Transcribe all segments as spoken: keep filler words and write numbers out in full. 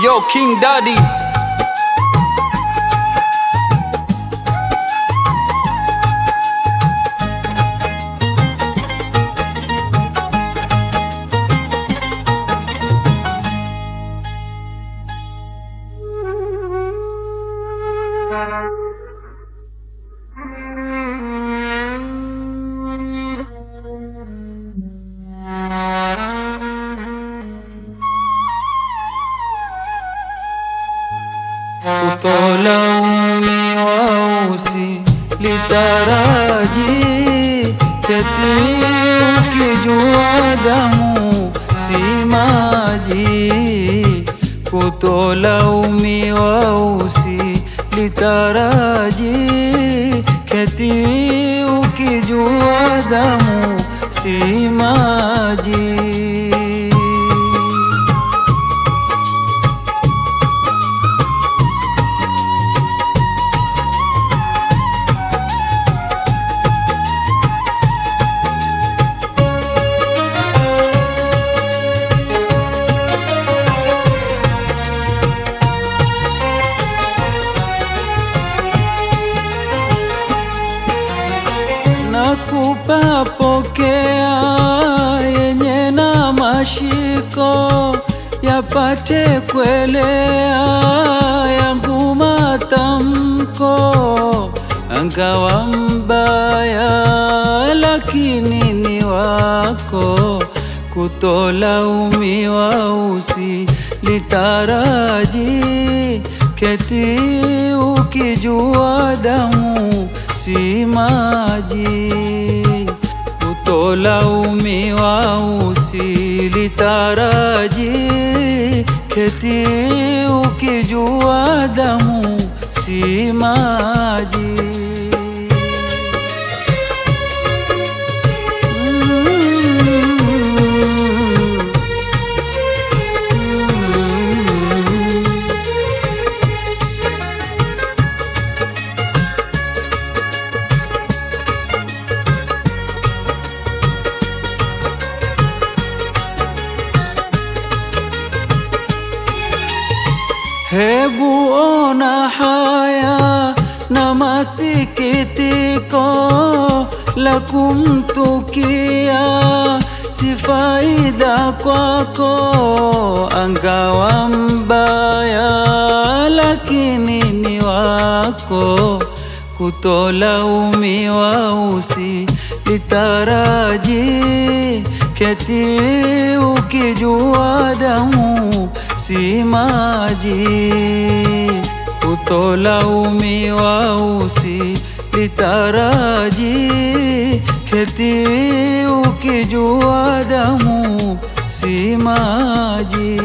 Yo, King Daddy. Kutolaumiwa usilitaraji, eti ukijua damu si maji. Kutolaumiwa usilitaraji, eti ukijua damu si maji. Nakupa pokea yenye na mashiko, yapate kuelea yangu matamko. Angawa mbaya lakini ni wako, kutolaumiwa usilitaraji, keti ukijua damu si maji. Kutolaumiwa usilitaraji, keti ukijua damu si maji. Hebu ona haya na masikitiko, la kumtukia si faida kwako. Angawa mbaya lakini ni wako, kutolaumiwa usilitaraji, keti ukijua damu si maji. Kutolaumiwa usilitaraji, keti ukijua damu si maji.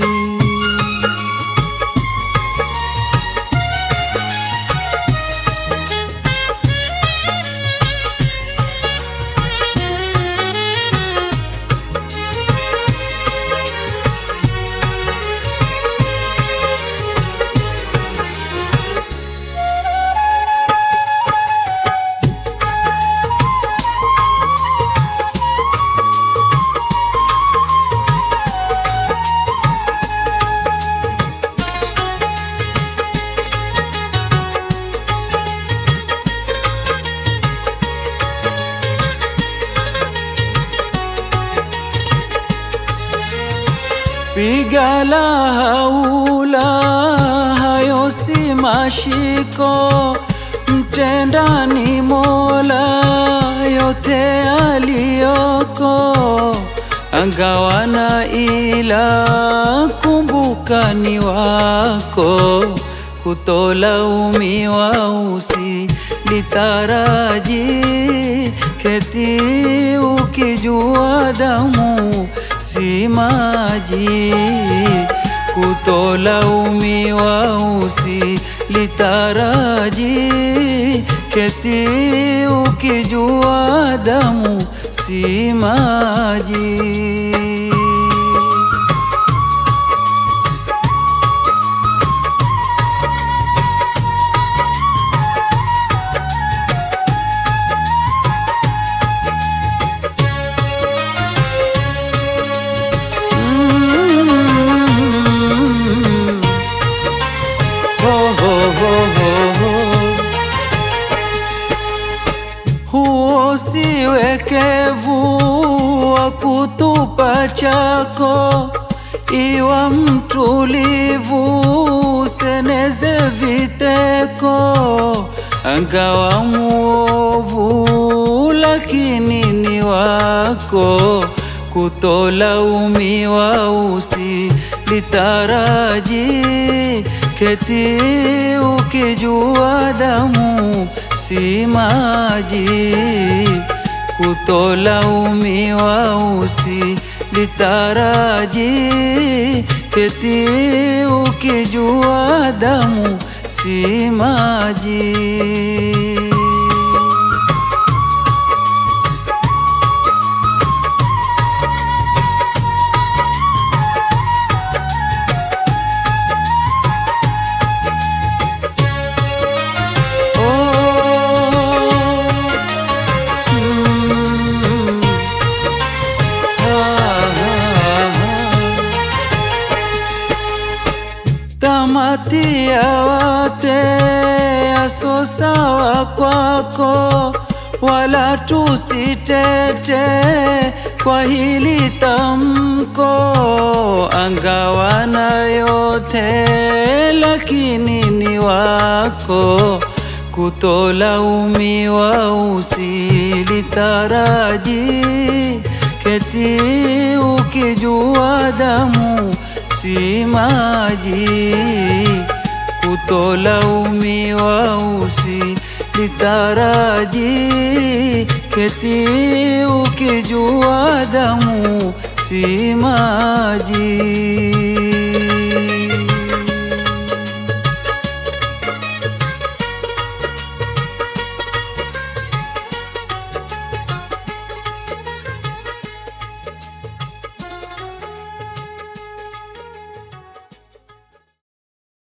Piga la haula, hayo si mashiko, mtenda ni Mola yote aliyoko. Angawa na ila kumbuka ni wako, kutolaumiwa usilitaraji, keti ukijua damu si maji. Kutolaumiwa usilitaraji, keti ukijua damu si maji. usiwekevu wa kutupa chako, iwa mtulivu, seneze viteko, angawa muovu lakini ni wako, kutolaumiwa usilitaraji, keti ukijua damu si maji, kutolaumiwa usilitaraji, keti ukijua damu si maji. Tamati ya wate aso sawa kwako, wala tusitete kwa hili tamko, angawa na yote lakini ni wako, kutolaumiwa usilitaraji, keti ukijua damu si maji, kutolaumiwa usilitaraji, keti ukijua damu si maji.